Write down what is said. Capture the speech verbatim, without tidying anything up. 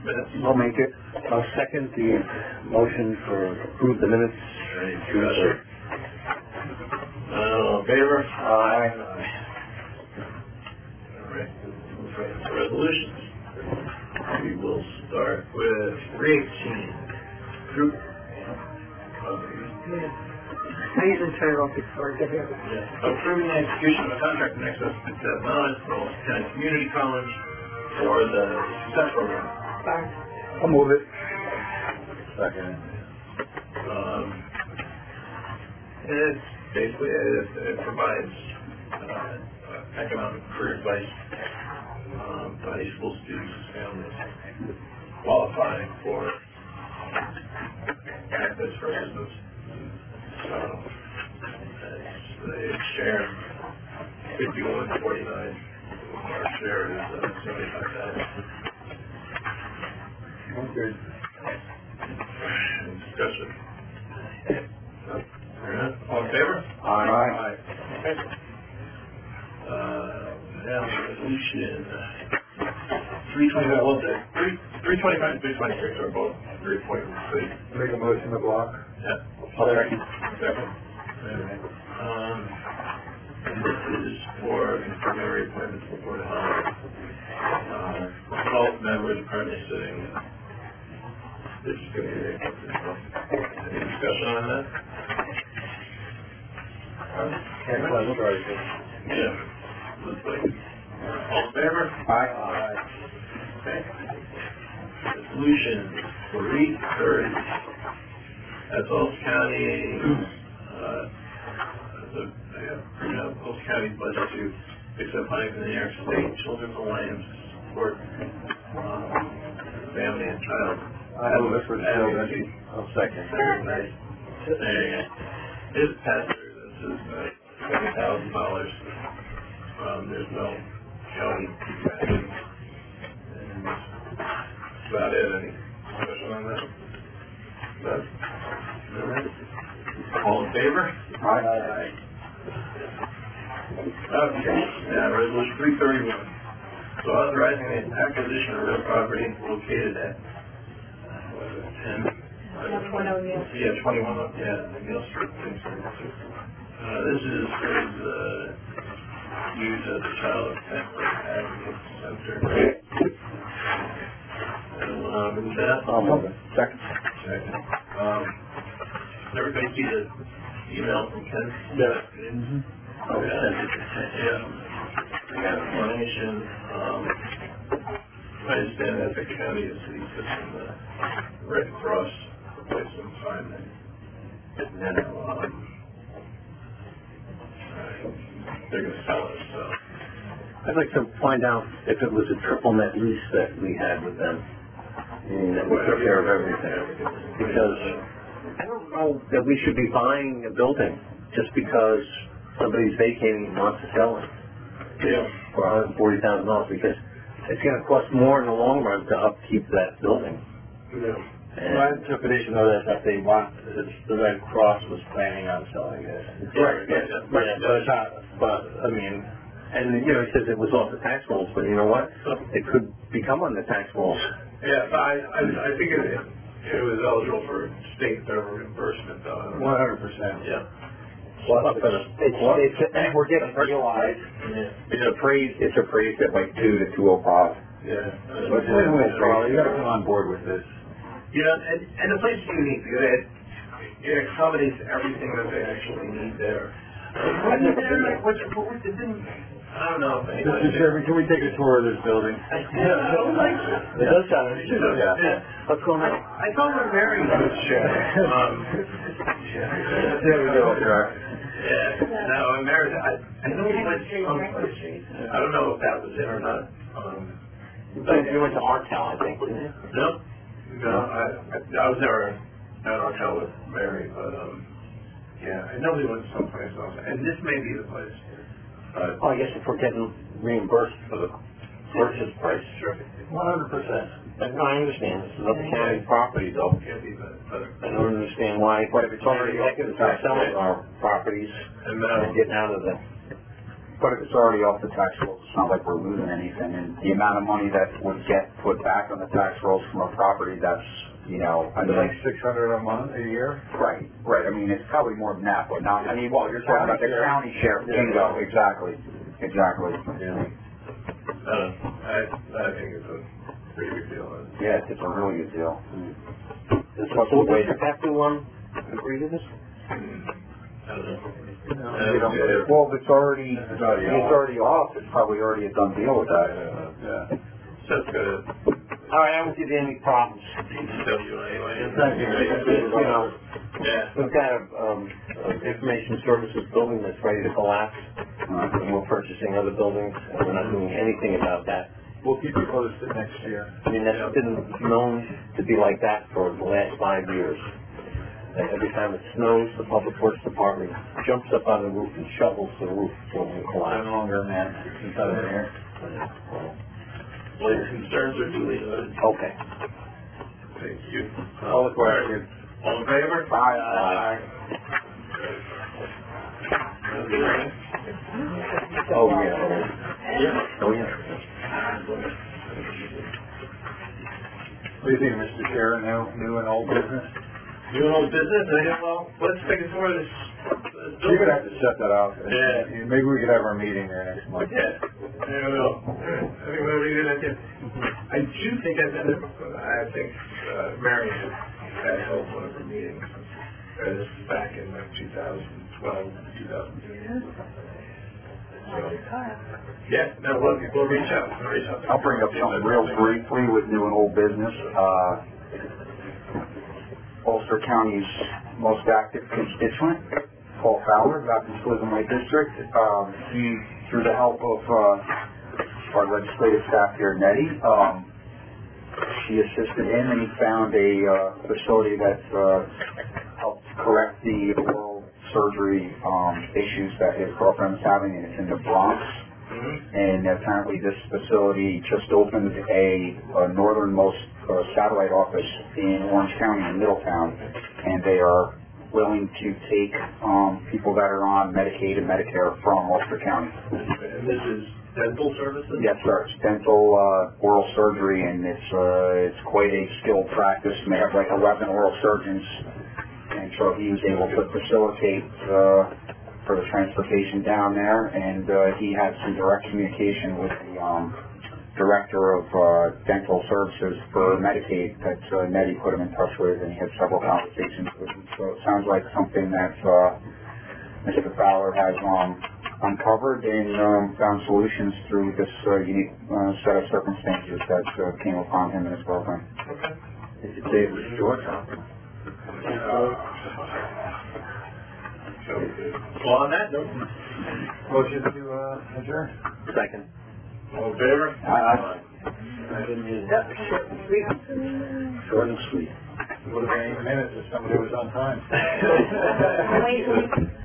minutes. I'll make it. I'll second the motion for approve the minutes. Any discussion? All in favor? Aye. All right. Move right into resolutions. We will start with three eighteen. Group. I usually turn it off before I get here. Yeah. Approving the execution of a contract in excess of fifty-seven dollars for Ulster County Community College for the success program. Sorry. I'll move it. Second. Um, it's basically, it, it provides uh, economic career advice um, to high school students and families qualifying for benefits for business. So, it's, they share fifty-one forty-nine. Our share is uh, seventy-five thousand. Okay. Discussion. All in favor? Aye. Aye. Okay. Uh, now resolution three twenty-five. Well, the three three twenty-five and three twenty-six are both reappointments. Make a motion to block. Yeah. I'll second. Second. Um, and this is for confirming reappointments for Board of Health. Uh, twelve members currently sitting. This is going to be the Any discussion on that? Can't play the very good. Yeah. Looks like. All in favor? Aye. Aye. Okay. Resolution three thirty. That's Ulster County, uh, the, uh, you know, Ulster County's budget to accept money from the New York State Children's Alliance to support, um, family and child. I move it for the advocacy. I'll second. Nice. There you go. This pastor, this is uh, seven thousand dollars. Um, there's no county matching. And that's about it. Any discussion on that? No? All right. All in favor? Aye. Aye. Okay. Now, resolution three thirty-one. So authorizing the acquisition of real property located at what is it, ten? twenty-one O'Neill. Yeah, twenty-one, yeah, O'Neill Street. Uh, this is for the use of the Child Family Advocate Center. And, uh, move that. I'll move it. Second. Second. Um, everybody see the email from Ken? Yeah. Mm-hmm. Oh, yeah. Yeah. We got explanation. Um, I understand that the county is the system, the Red Cross for quite some time. And now, um, they're going to sell it, so. I'd like to find out if it was a triple net lease that we had with them. And that we took care of everything. Because I don't know that we should be buying a building just because somebody's vacating and wants to sell it. Yeah. For one hundred forty thousand dollars, because it's going to cost more in the long run to upkeep that building. Yeah. And My interpretation of that is that they want, the Red Cross was planning on selling it. Right, yeah, yeah, But, but it's not, but, I mean, and you know, he says it was off the tax rolls, but you know what? It could become on the tax rolls. Yeah, but I, I, I think it, it was eligible for state and federal reimbursement, though. one hundred percent. Yeah. Plus, it's, it's, and we're getting realized. Yeah. It's appraised. It's appraised at like two to two oh five. Yeah. But wait, wait, Charlie, you gotta come on board with this. You know, and, and the place is unique because it, it accommodates everything that they actually need there. I've never been there. What's, what was it didn't, I don't know if anybody. Mister Sherman, can we take a tour of this building? Yeah, I would like to. It does sound interesting. Yeah. Yeah. What's going on? I thought we were very good share. Um, yeah. There we go, sir. Yeah, no, I'm married. I, I know he went someplace. I don't know if that was it or not. Um, You went to Artel, I think, didn't you? no, no, I, I was never at our hotel with Mary, but um, yeah, I know he went someplace else, and this may be the place. But Oh, I guess if we're getting reimbursed for the purchase price. sure, one hundred percent. I understand. This is up to county property, though. can't be better. better. I don't understand why. But if it's already open, we're selling our properties And now, and getting out of the But if it's already off the tax rolls, it's not like we're losing anything. And the amount of money that would get put back on the tax rolls from a property that's, you know, I mean, Like six hundred a month, a year? right, right. I mean, it's probably more than that, but not, I mean, well, you're talking about the county share, bingo, exactly, exactly. Yeah. Uh, I, I think it's a pretty good deal. Yeah, it's a really good deal. Does the school district have to, um, agree to this? I don't know. No, Uh, we don't- yeah. Well, if it's already, It's if already it's already off, it's probably already a done deal with that. Yeah. That's good. All right, I won't give you any problems. D P W anyway. Thank you. You know, Yeah. we've got a, um, an information services building that's ready to collapse, Uh, and we're purchasing other buildings, and we're not doing anything about that. We'll keep you posted next year. I mean, that's been known to be like that for the last five years. And every time it snows, the public works department jumps up on the roof and shovels the roof so it won't No collapse. longer, man, since I've been here. Well, your concerns are duly noted. Okay. Thank you. All the questions. All in favor? Aye. Aye. Okay. Oh, yeah. Yeah. Oh, yeah. What do you think, Mister Chair, new, new and old business? Doing old business, I guess, well, let's take a tour of this. You're gonna have to set that up. Yeah. Maybe we could have our meeting there next month. Yeah, I will. I think we'll leave it at that. I do think I said it, I think, uh, Marion had held one of her meetings, uh, this is back in like two thousand twelve, two thousand thirteen. So, yeah, no, we'll, we'll reach out, we'll reach out. I'll bring up something real briefly with new and old business. Uh, Ulster County's most active constituent, Paul Fowler, happens to live in my district. Um, he, through the help of uh, our legislative staff here, Nettie, um, she assisted him and he found a uh, facility that uh, helped correct the oral surgery um, issues that his girlfriend was having, and it's in the Bronx. And apparently this facility just opened a, a northernmost uh, satellite office in Orange County in Middletown, and they are willing to take um, people that are on Medicaid and Medicare from Ulster County. And this is dental services? Yes, sir. It's dental uh, oral surgery, and it's uh, it's quite a skilled practice. And they have like eleven oral surgeons, and so he was able to facilitate uh, for the transportation down there, and uh, he had some direct communication with the um, director of uh, dental services for Medicaid that uh, Nettie put him in touch with, and he had several conversations with him. So it sounds like something that uh, Mister Fowler has um, uncovered and um, found solutions through this uh, unique uh, set of circumstances that uh, came upon him and his girlfriend. Okay. If you say it was George, So, well, on that note, Motion to uh, adjourn. second. all in favor? Aye. I didn't use that. Short and sweet. Would have been eight minutes if somebody was on time. Wait, wait.